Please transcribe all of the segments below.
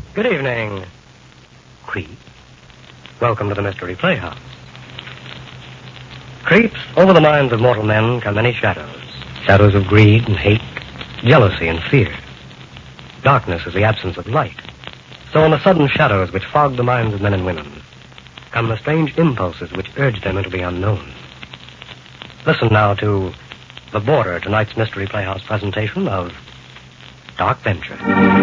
Good evening, Creep. Welcome to the Mystery Playhouse. Creeps, over the minds of mortal men come many shadows. Shadows of greed and hate, jealousy and fear. Darkness is the absence of light. So in the sudden shadows which fog the minds of men and women, come the strange impulses which urge them into the unknown. Listen now to The Border, tonight's Mystery Playhouse presentation of Dark Venture.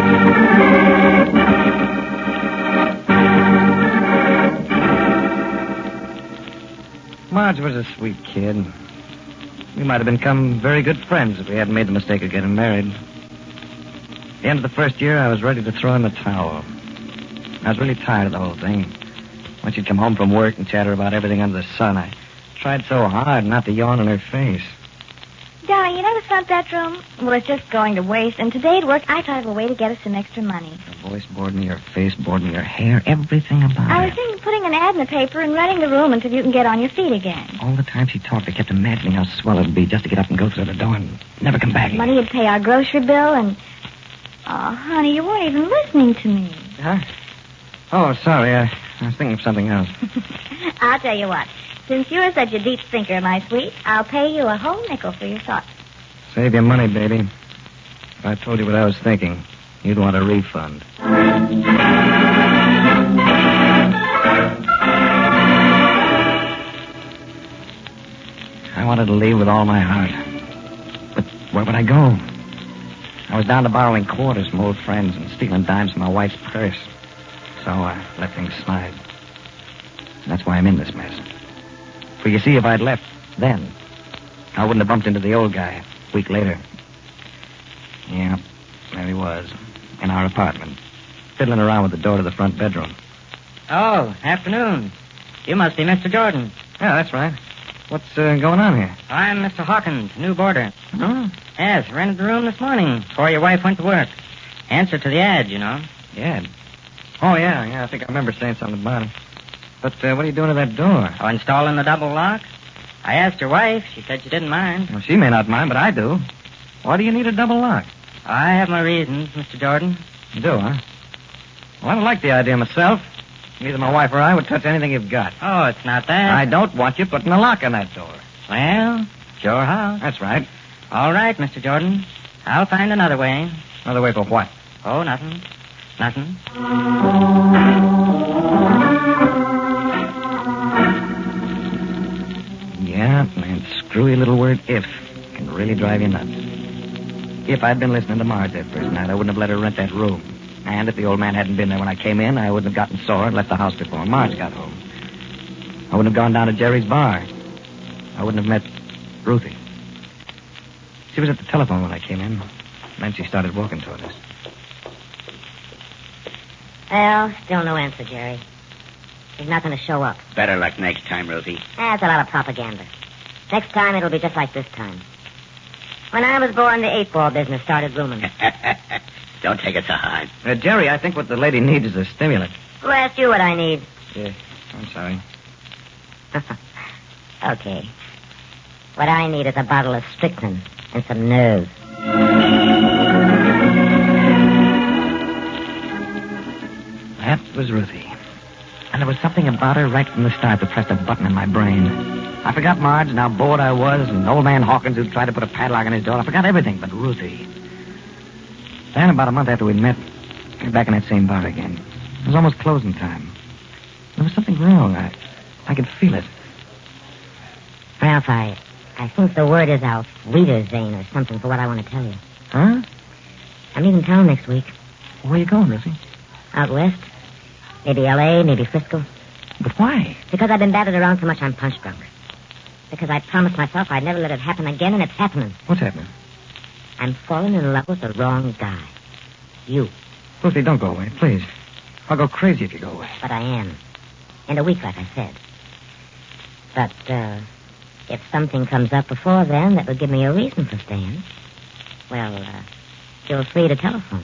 Marge was a sweet kid. We might have become very good friends if we hadn't made the mistake of getting married. At the end of the first year, I was ready to throw in the towel. I was really tired of the whole thing. When she'd come home from work and chatter about everything under the sun, I tried so hard not to yawn in her face. Darling, you never felt that room? Well, it's just going to waste. And today at work, I thought of a way to get us some extra money. Her voice bored me, her face bored me, her hair, everything about I her. was thinking of putting an ad in the paper and renting the room until you can get on your feet again. All the time she talked, I kept imagining how swell it would be just to get up and go through the door and never come back again. Money would pay our grocery bill and... Oh, honey, you weren't even listening to me. Huh? Oh, sorry. I was thinking of something else. I'll tell you what. Since you're such a deep thinker, my sweet, I'll pay you a whole nickel for your thoughts. Save your money, baby. If I told you what I was thinking, you'd want a refund. I wanted to leave with all my heart. But where would I go? I was down to borrowing quarters from old friends and stealing dimes from my wife's purse. So I let things slide. And that's why I'm in this mess. For you see, if I'd left then, I wouldn't have bumped into the old guy a week later. Yeah, there he was, in our apartment, fiddling around with the door to the front bedroom. Oh, afternoon. You must be Mr. Jordan. Yeah, that's right. What's going on here? I'm Mr. Hawkins, new boarder. Oh? Yes, rented the room this morning before your wife went to work. Answer to the ad, you know. The ad? Oh, yeah, I think I remember saying something about it. But what are you doing to that door? Oh, installing the double lock? I asked your wife. She said she didn't mind. Well, she may not mind, but I do. Why do you need a double lock? I have my reasons, Mr. Jordan. You do, huh? Well, I don't like the idea myself. Neither my wife or I would touch anything you've got. Oh, it's not that. I don't want you putting a lock on that door. Well, sure how. That's right. All right, Mr. Jordan. I'll find another way. Another way for what? Oh, nothing. Nothing. Yeah, and screwy little word if can really drive you nuts. If I'd been listening to Marge that first night, I wouldn't have let her rent that room. And if the old man hadn't been there when I came in, I wouldn't have gotten sore and left the house before Marge got home. I wouldn't have gone down to Jerry's bar. I wouldn't have met Ruthie. She was at the telephone when I came in. Then she started walking toward us. Well, still no answer, Jerry. He's not going to show up. Better luck next time, Rosie. That's a lot of propaganda. Next time, it'll be just like this time. When I was born, the 8-ball business started booming. Don't take it so hard. Jerry, I think what the lady needs is a stimulant. Who asked you what I need? Yeah, I'm sorry. Okay. What I need is a bottle of strychnine and some nerve. That was Ruthie. And there was something about her right from the start that pressed a button in my brain. I forgot Marge and how bored I was, and old man Hawkins who tried to put a padlock on his door. I forgot everything but Ruthie. Then, about a month after we'd met, we were back in that same bar again. It was almost closing time. There was something wrong. I could feel it. Ralph, I think the word is out. Wiedersehen or something for what I want to tell you. Huh? I'm leaving town next week. Where are you going, Ruthie? Out west. Maybe L.A., maybe Frisco. But why? Because I've been battered around so much I'm punch drunk. Because I promised myself I'd never let it happen again, and it's happening. What's happening? I'm falling in love with the wrong guy. You. Ruthie, don't go away, please. I'll go crazy if you go away. But I am. In a week, like I said. But, if something comes up before then that would give me a reason for staying, well, feel free to telephone.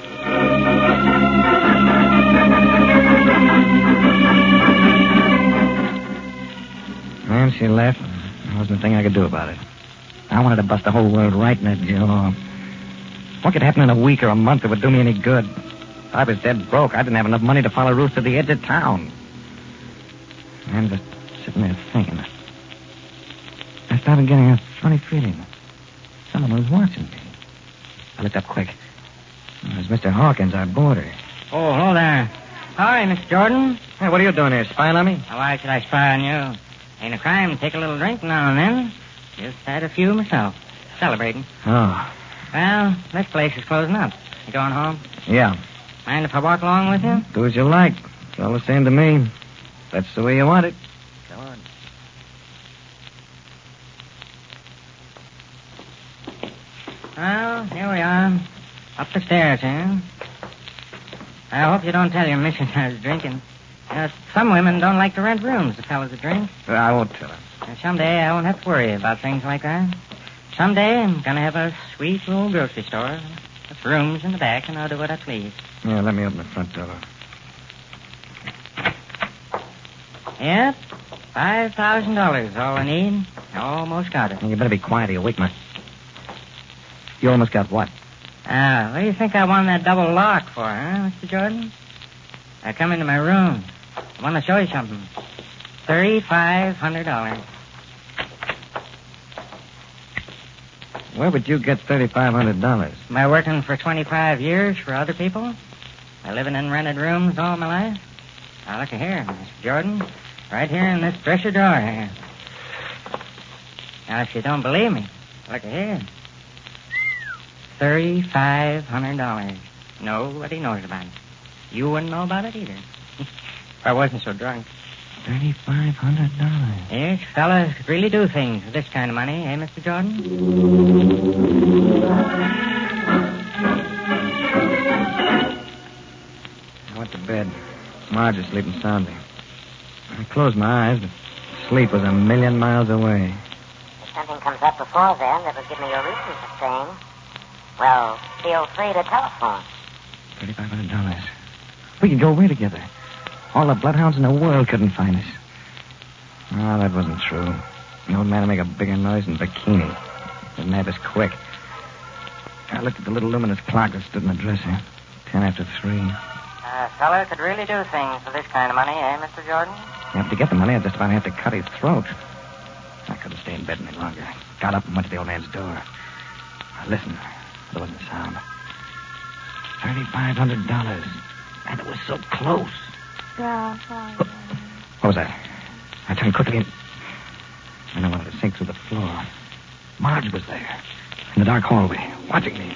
And she left. There wasn't a thing I could do about it. I wanted to bust the whole world right in the jaw. What could happen in a week or a month that would do me any good? I was dead broke. I didn't have enough money to follow Ruth to the edge of town. I'm just sitting there thinking. I started getting a funny feeling. Someone was watching me. I looked up quick. It was Mr. Hawkins, our boarder. Oh, hello there. Hi, Miss Jordan. Hey, what are you doing here, spying on me? Why should I spy on you? Ain't a crime to take a little drink now and then. Just had a few myself. Celebrating. Oh, Well, this place is closing up. You going home? yeah. Mind if I walk along with you? Do as you like. It's all the same to me. That's the way you want it. Go on. Well, here we are. Up the stairs, eh? I hope you don't tell your missus I was drinking. Some women don't like to rent rooms if fellas a drink. I won't tell her. Someday I won't have to worry about things like that. Someday I'm going to have a sweet little grocery store with rooms in the back, and I'll do what I please. Yeah, let me open the front door. Yep, $5,000 all I need. I almost got it. You better be quiet or you'll wake my... You almost got what? What do you think I won that double lock for, huh, Mr. Jordan? I come into my room. I want to show you something. $3,500. Where would you get $3,500? Am I working for 25 years for other people? I living in rented rooms all my life? Now, look here, Mr. Jordan. Right here in this dresser drawer here. Now, if you don't believe me, look here. $3,500. Nobody knows about it. You wouldn't know about it either. If I wasn't so drunk. $3,500. Yes, fellas could really do things with this kind of money, eh, Mr. Jordan? I went to bed. Marge was sleeping soundly. I closed my eyes, but sleep was a million miles away. If something comes up before then that will give me a reason for staying, well, feel free to telephone. $3,500. We could go away together. All the bloodhounds in the world couldn't find us. Oh, that wasn't true. The old man would make a bigger noise in bikini. He'd nab us quick. I looked at the little luminous clock that stood in the dresser. 10 after 3. A fella could really do things with this kind of money, eh, Mr. Jordan? Yeah, to get the money, I'd just about have to cut his throat. I couldn't stay in bed any longer. I got up and went to the old man's door. I listened. There wasn't a sound. $3,500. And it was so close. What was that? I turned quickly and I wanted to sink through the floor. Marge was there, in the dark hallway, watching me.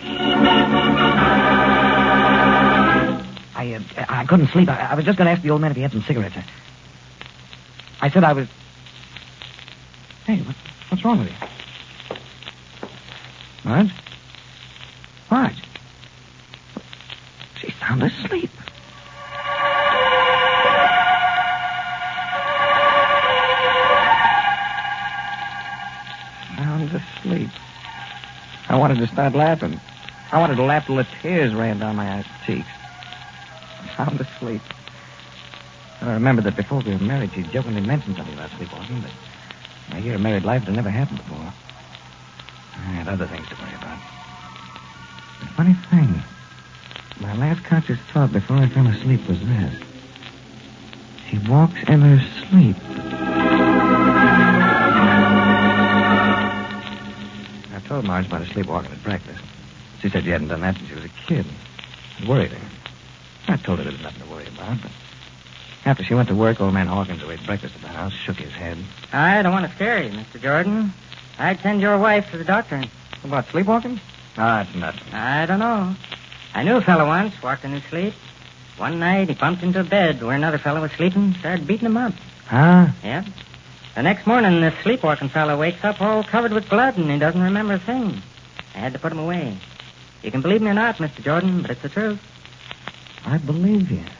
I couldn't sleep. I was just going to ask the old man if he had some cigarettes. I said I was... Hey, what's wrong with you? Marge? Marge? She's sound asleep. Sound asleep. I wanted to start laughing. I wanted to laugh till the tears ran down my cheeks. Sound asleep. I remember that before we were married, she jokingly mentioned something about sleepwalking, but my year of married life had never happened before. I had other things to worry about. The funny thing, my last conscious thought before I fell asleep was this. She walks in her sleep. I told Marge about her sleepwalking at breakfast. She said she hadn't done that since she was a kid. It worried her. I told her there was nothing to worry about, but after she went to work, old man Hawkins, who ate breakfast at the house, shook his head. I don't want to scare you, Mr. Jordan. I'd send your wife to the doctor. About sleepwalking? Ah, it's nothing. I don't know. I knew a fellow once, walked in his sleep. One night, he bumped into a bed where another fellow was sleeping, started beating him up. Huh? Yep. The next morning, this sleepwalking fellow wakes up all covered with blood, and he doesn't remember a thing. I had to put him away. You can believe me or not, Mr. Jordan, but it's the truth. I believe you.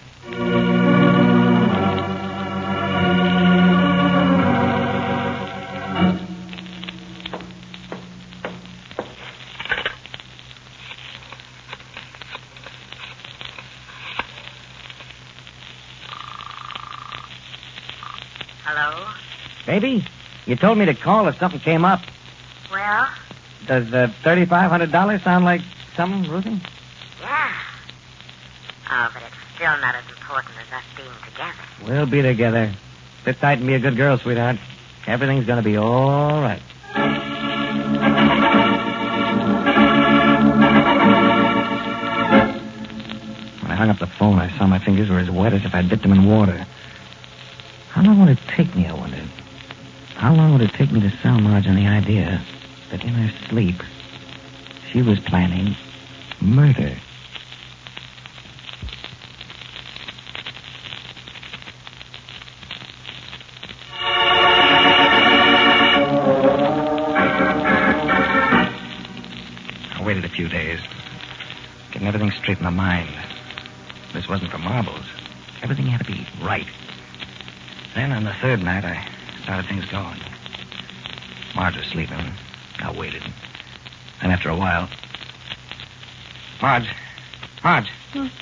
Hello? Baby, you told me to call if something came up. Well? Does $3,500 sound like something, Ruthie? Yeah. Oh, but it's still not as important as us being together. We'll be together. Sit tight and be a good girl, sweetheart. Everything's going to be all right. When I hung up the phone, I saw my fingers were as wet as if I'd dipped them in water. How long would it take me, I wondered? How long would it take me to sell Marge on the idea that in her sleep she was planning murder? I waited a few days, getting everything straight in my mind. This wasn't for marbles. Everything had to be right. Then on the third night, I started things going. Marge was sleeping. I waited. And after a while... Marge. What?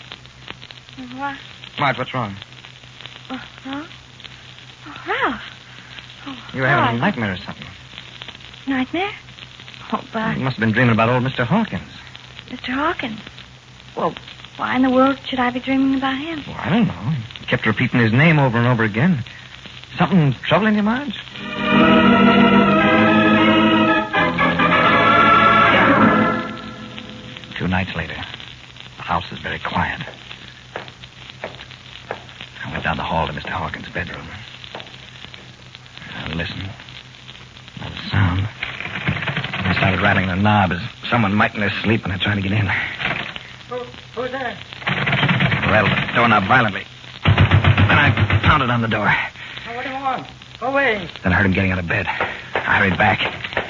Marge, what's wrong? Huh? Oh, Ralph. Oh, You were having a Ralph. nightmare or something. Nightmare? Oh, but You must have been dreaming about old Mr. Hawkins. Mr. Hawkins. Well, why in the world should I be dreaming about him? Well, I don't know. He kept repeating his name over and over again. Something troubling you, Marge? 2 nights later, the house was very quiet. I went down the hall to Mr. Hawkins' bedroom. I listened. Not a sound. I started rattling the knob as someone might in their sleep when I tried to get in. Who's there? I rattled the doorknob violently. Then I pounded on the door. Oh, what do you want? Go away. Then I heard him getting out of bed. I hurried back.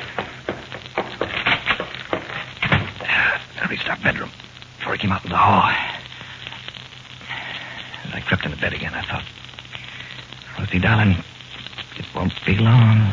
I reached our bedroom before he came out in the hall. As I crept into bed again, I thought, Ruthie, darling, it won't be long.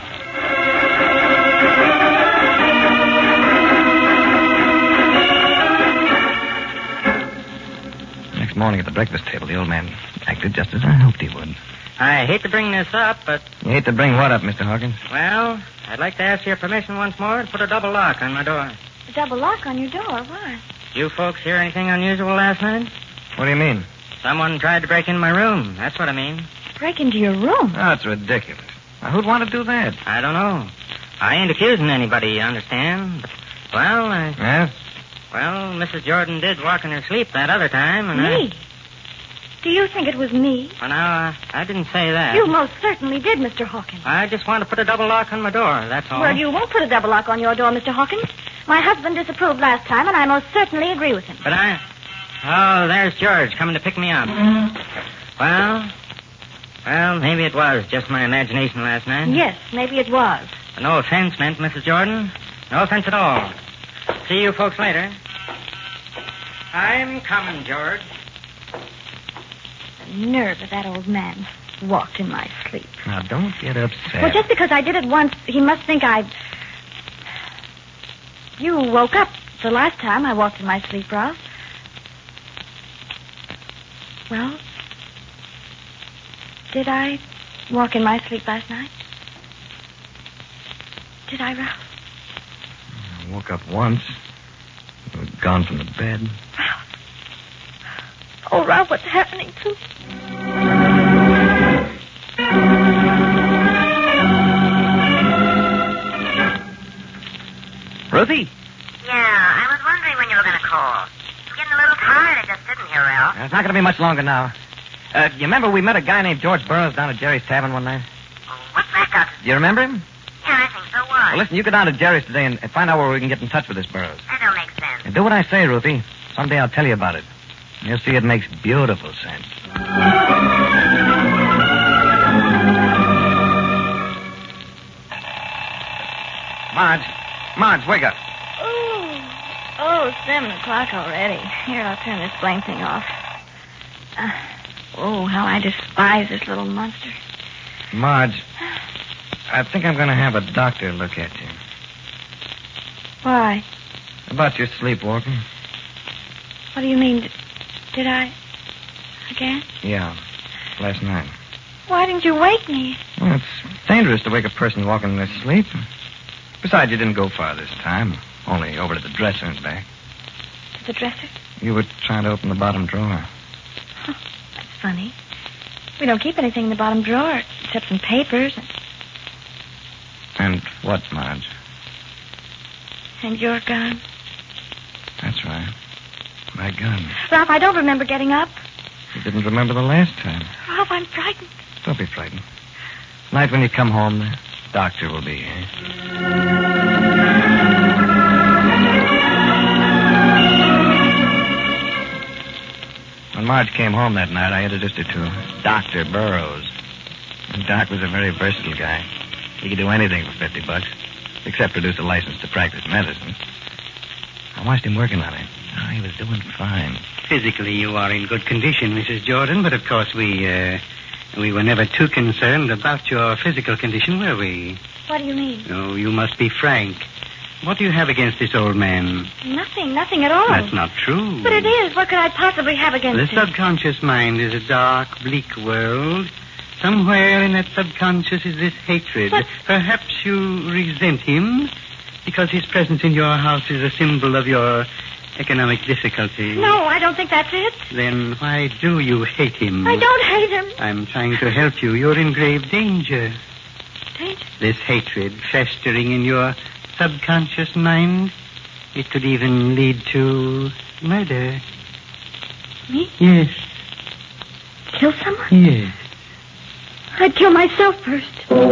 Next morning at the breakfast table, the old man acted just as I hoped he would. I hate to bring this up, but, You hate to bring what up, Mr. Hawkins? well, I'd like to ask your permission once more to put a double lock on my door. A double lock on your door. Why? You folks hear anything unusual last night? What do you mean? Someone tried to break in my room. That's what I mean. Break into your room. Oh, it's ridiculous. Now, who'd want to do that? I don't know. I ain't accusing anybody, you understand? But, well, Yes? Mrs. Jordan did walk in her sleep that other time, and Me? Do you think it was me? Well, now, I didn't say that. You most certainly did, Mr. Hawkins. I just want to put a double lock on my door, that's all. Well, you won't put a double lock on your door, Mr. Hawkins. My husband disapproved last time, and I most certainly agree with him. But Oh, there's George coming to pick me up. Well, maybe it was just my imagination last night. Yes, maybe it was. No offense meant, Mrs. Jordan. No offense at all. See you folks later. I'm coming, George. The nerve of that old man. Walked in my sleep. Now, don't get upset. Well, just because I did it once, he must think I... You woke up the last time I walked in my sleep, Ralph. Well, did I walk in my sleep last night? Did I, Ralph? I woke up once. You were gone from the bed. Ralph. Oh, Ralph, what's happening to me? Ruthie? Yeah, I was wondering when you were going to call. I'm getting a little tired of just sitting here, Ralph. It's not going to be much longer now. You remember we met a guy named George Burroughs down at Jerry's Tavern one night? What's that got to... Do you remember him? Yeah, I think so. Why? Well, listen, you go down to Jerry's today and find out where we can get in touch with this Burroughs. That don't make sense. And do what I say, Ruthie. Someday I'll tell you about it. You'll see it makes beautiful sense. Marge, wake up. Oh, 7 o'clock already. Here, I'll turn this blame thing off. How I despise this little monster. Marge, I think I'm going to have a doctor look at you. Why? About your sleepwalking. What do you mean? Did I? Again? Yeah, last night. Why didn't you wake me? Well, it's dangerous to wake a person walking in their sleep. Besides, you didn't go far this time. Only over to the dresser and back. To the dresser? You were trying to open the bottom drawer. Oh, that's funny. We don't keep anything in the bottom drawer except some papers And what, Marge? and your gun. That's right. My gun. Ralph, I don't remember getting up. You didn't remember the last time. Ralph, I'm frightened. Don't be frightened. Tonight when you come home, the doctor will be here. When Marge came home that night, I introduced her to Dr. Burroughs. And Doc was a very versatile guy. He could do anything for $50, except produce a license to practice medicine. I watched him working on it. Oh, he was doing fine. Physically, you are in good condition, Mrs. Jordan, but of course we were never too concerned about your physical condition, were we? What do you mean? Oh, you must be frank. What do you have against this old man? Nothing at all. That's not true. But it is. What could I possibly have against The him? subconscious mind is a dark, bleak world. Somewhere in that subconscious is this hatred. But- Perhaps you resent him because his presence in your house is a symbol of your economic difficulty. No, I don't think that's it. Then why do you hate him? I don't hate him. I'm trying to help you. You're in grave danger. Danger? This hatred festering in your subconscious mind, it could even lead to murder. Me? Yes. Kill someone? Yes. I'd kill myself first.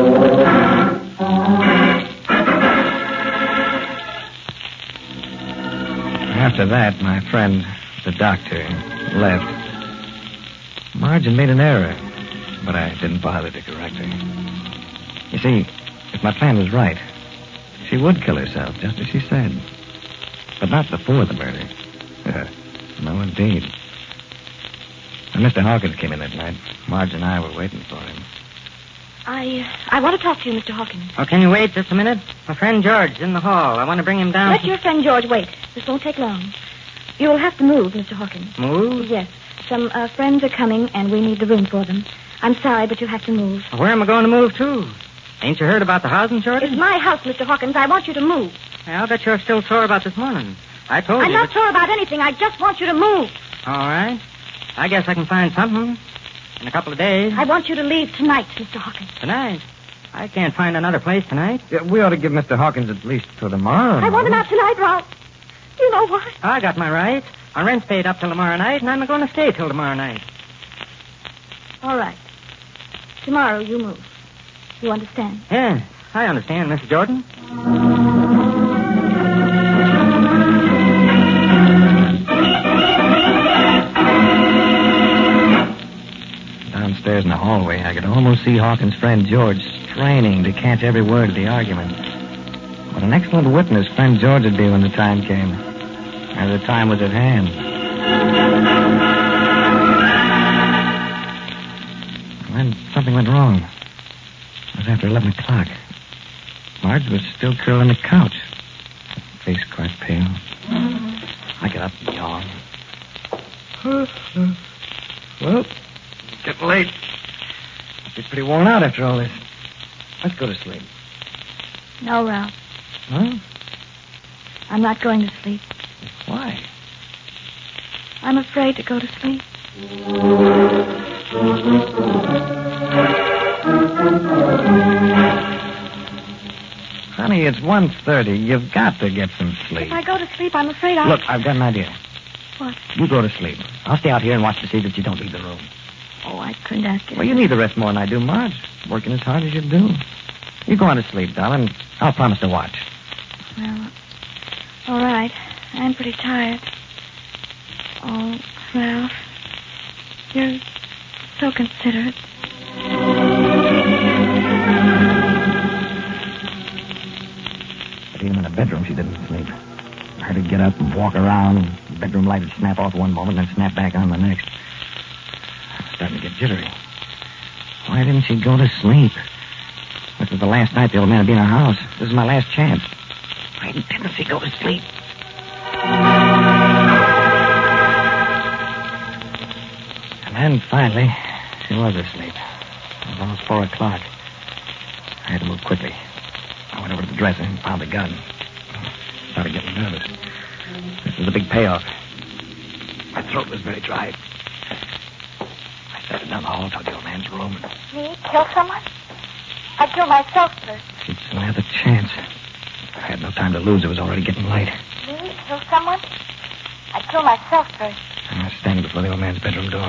After that, my friend, the doctor, left. Marge had made an error, but I didn't bother to correct her. You see, if my plan was right, she would kill herself, just as she said. But not before the murder. No, indeed. When Mr. Hawkins came in that night, Marge and I were waiting for him. I want to talk to you, Mr. Hawkins. Oh, can you wait just a minute? My friend George in the hall. I want to bring him down. Let your friend George wait. This won't take long. You'll have to move, Mr. Hawkins. Move? Yes. Some friends are coming, and we need the room for them. I'm sorry, but you'll have to move. Where am I going to move to? Ain't you heard about the housing shortage? It's my house, Mr. Hawkins. I want you to move. I'll bet you're still sore about this morning. I told I'm you. not sure about anything. I just want you to move. All right. I guess I can find something in a couple of days. I want you to leave tonight, Mr. Hawkins. Tonight? I can't find another place tonight. Yeah, we ought to give Mr. Hawkins at least till tomorrow. I want him out tonight, Ralph. You know what? I got my rights. My rent's paid up till tomorrow night, and I'm going to stay till tomorrow night. All right. Tomorrow you move. You understand? Yes, I understand, Mrs. Jordan. Downstairs in the hallway, I could almost see Hawkins' friend George straining to catch every word of the argument. What an excellent witness friend George would be when the time came. And the time was at hand. And then something went wrong. It was after 11 o'clock. Marge was still curled on the couch, her face quite pale. I got up and yawned. Well, it's getting late. She's pretty worn out after all this. Let's go to sleep. No, Ralph. Huh? I'm not going to sleep. Why? I'm afraid to go to sleep. Honey, it's 1:30. You've got to get some sleep. If I go to sleep, I'm afraid I'll... Look, I've got an idea. What? You go to sleep. I'll stay out here and watch to see that you don't leave the room. Oh, I couldn't ask you. Well, you need the rest more than I do, Marge. Working as hard as you do. You go on to sleep, darling. I'll promise to watch. Well, all right. I'm pretty tired. Oh, Ralph. You're so considerate. But even in the bedroom, she didn't sleep. I heard her get up and walk around. The bedroom light would snap off one moment and then snap back on the next. I was starting to get jittery. Why didn't she go to sleep? This was the last night the old man would be in our house. This is my last chance. Why didn't she go to sleep? And then, finally, she was asleep. It was almost 4 o'clock. I had to move quickly. I went over to the dresser and found the gun. Started getting nervous. This was a big payoff. My throat was very dry. crawl toward the old man's room. Me? Kill someone? I'd kill myself first. She'd soon have the chance. I had no time to lose. It was already getting late. Me? Kill someone? I'd kill myself first. I was standing before the old man's bedroom door.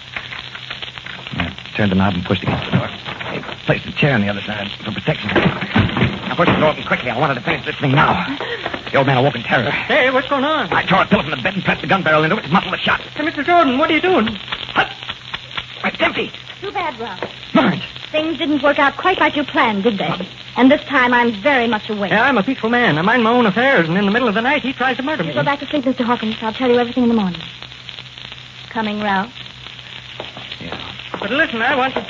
I turned the knob and pushed against the door. He placed a chair on the other side for protection. I pushed the door open quickly. I wanted to finish this thing now. The old man awoke in terror. Hey, what's going on? I tore a pillow from the bed and pressed the gun barrel into it and muffled the shot. Hey, Mr. Jordan, what are you doing? It's empty. Too bad, Ralph. Marge. Things didn't work out quite like you planned, did they? And this time I'm very much awake. Yeah, I'm a peaceful man. I mind my own affairs, and in the middle of the night, he tries to murder me. You go back to sleep, Mr. Hawkins. I'll tell you everything in the morning. Coming, Ralph? Yeah. But listen, I want to...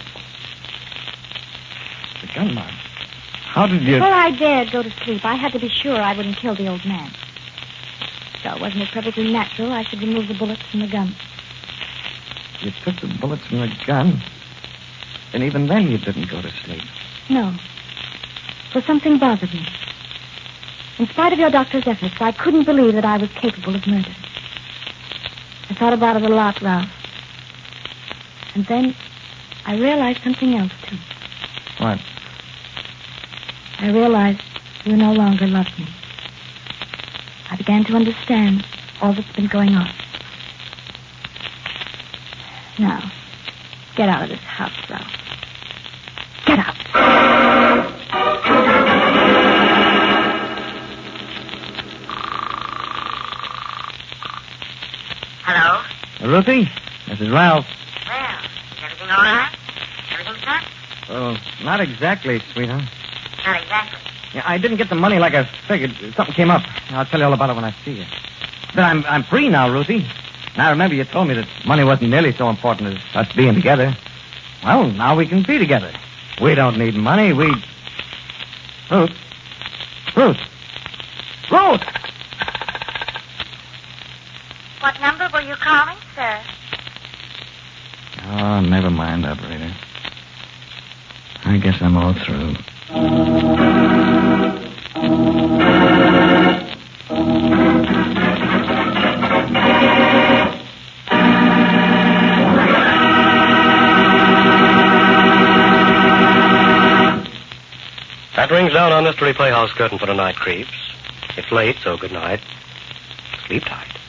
The gun, Marge. How did you... Before I dared go to sleep, I had to be sure I wouldn't kill the old man. So wasn't it perfectly natural I should remove the bullets from the gun? You took the bullets from the gun. And even then you didn't go to sleep. No. For something bothered me. In spite of your doctor's efforts, I couldn't believe that I was capable of murder. I thought about it a lot, Ralph. And then I realized something else, too. What? I realized you no longer loved me. I began to understand all that's been going on. Now, get out of this house, Ralph. Get out. Hello? Ruthie? This is Ralph. Well, is everything all right? Everything set? Oh, not exactly, sweetheart. Not exactly. Yeah, I didn't get the money like I figured. Something came up. I'll tell you all about it when I see you. But I'm free now, Ruthie. Now, remember, you told me that money wasn't nearly so important as us being together. Well, now we can be together. We don't need money. We... Ruth. Ruth. Ruth! What number were you calling, sir? Oh, never mind, operator. I guess I'm all through. That rings down our Mystery Playhouse curtain for tonight, creeps. It's late, so good night. Sleep tight.